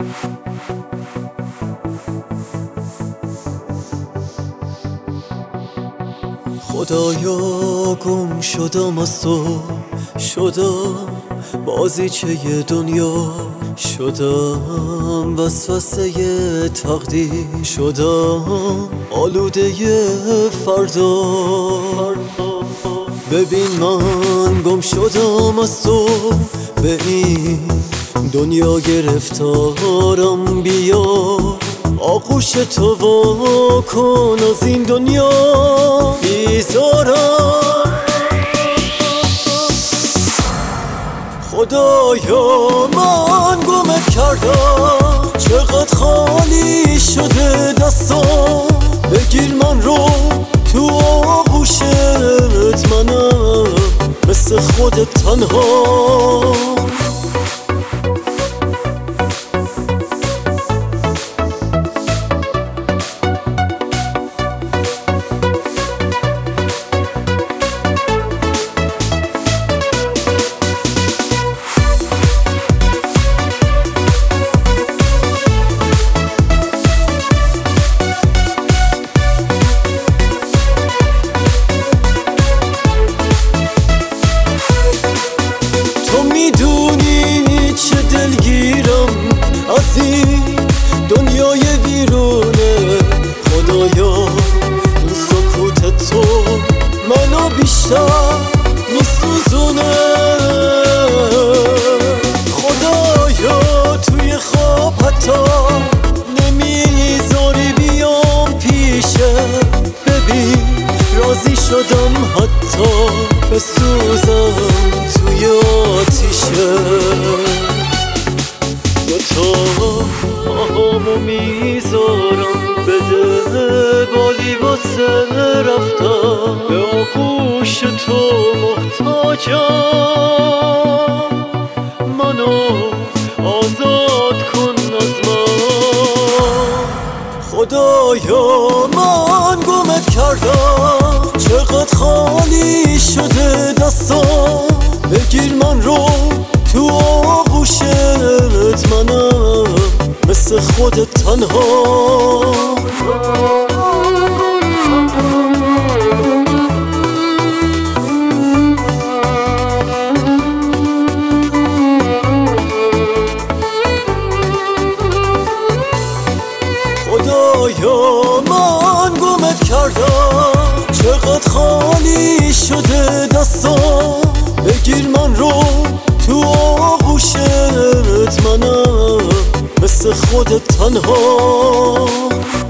خدایا گم شدم از تو، شدم بازیچه دنیا، شدم وسوسه تقدیر، شدم آلوده فردا. ببین من گم شدم از تو، به این دنیا گرفتارم، بیا آغوش تو وا کن، از این دنیا بیزارم. خدایا من گمت کردم، چقدر خالی شده دستم، بگیر من رو تو آغوشت، منم مثل خودت تنها. میدونی چه دلگیرم از این دنیای ویرونه، خدایا این سکوت تو منو بیشتر میسوزونه. خدایا توی خواب حتی نمیذاری بیام پیشه، ببین راضی شدم حتی بسوزم توی آتیشه. دوتا آهامو میذارم، بده بالی واسه رفتم، به آغوش تو محتاجم، منو آزاد کن از من. خدایا من گمت کردم، چقدر خالی شده دستم، بگیر من رو تو آغوشت، منم مثل خودت تنها. خدایا من گمت کردم، چقدر خالی شده دستم، بگیر من رو تو آغوشت، منم مثل خودت تنها.